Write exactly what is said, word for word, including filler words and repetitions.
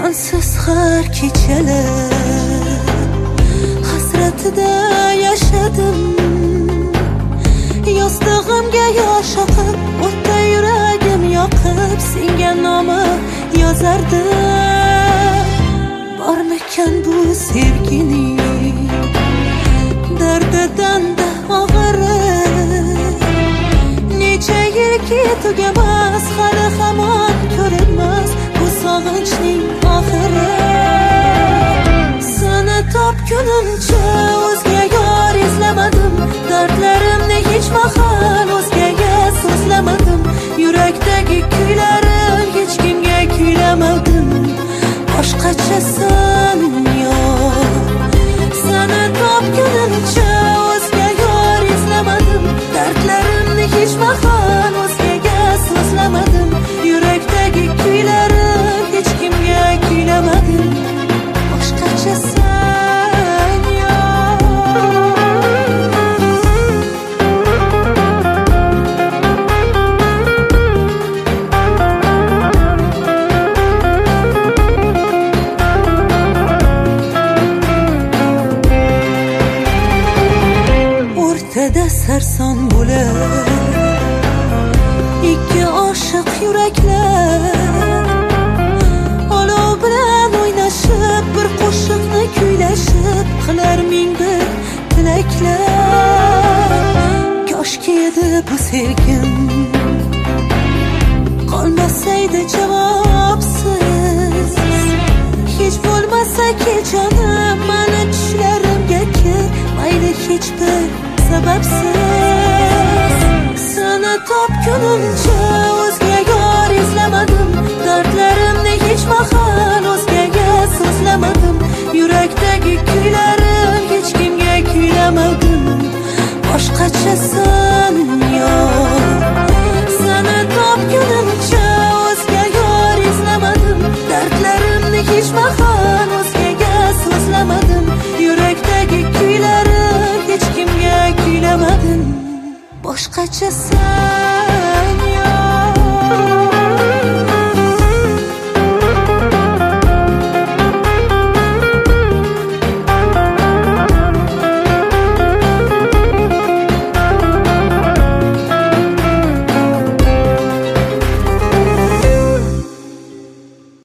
sensiz har kechalar hasratida yashadim. Yostig'imga yosh oqib, o'tda yuragim yoqib, senga nomi yozardim. Bormikan bu sevgining dardidan-da og'iri, necha yilki tugamas, hali hamon ko'rinmas bu sog'inchning oxiri. Seni topgunimcha o'zga yor izlamadim, dardlarimni hech mahal o'zgaga so'zlamadim, yurakdagi kuylarim hech kimga kuylamadim. Boshqachasan yo'q, seni topgunimcha o'zga yor izlamadim, dardlarimni hech mahal o'zgaga so'zlamadim, yurakdagi kuylarim hech kimga kuylamadim. Boshqachasan sarson bo'lib ikki oshiq yuraklar olov bilan o'ynashib, bir qo'shiqni kuylashib qilar ming bir tilaklar. Koshki edi bu sevgim qolmasaydi javobsiz, hech bo'lmasa kechanim mani tushlarimga kir, mayli hech bir sababsiz. Seni topgunimcha o'zga yor izlamadim, dardlarimni hech mahal o'zgaga so'zlamadim, yurakdagi kuylarim hech kimga kuylamadim. Boshqachasan yo'q, seni topgunimcha o'zga yor izlamadim, dardlarimni hech mahal o'zgaga so'zlamadim, yurakdagi kuylarim hech kimga kuylamadim. Boshqachasan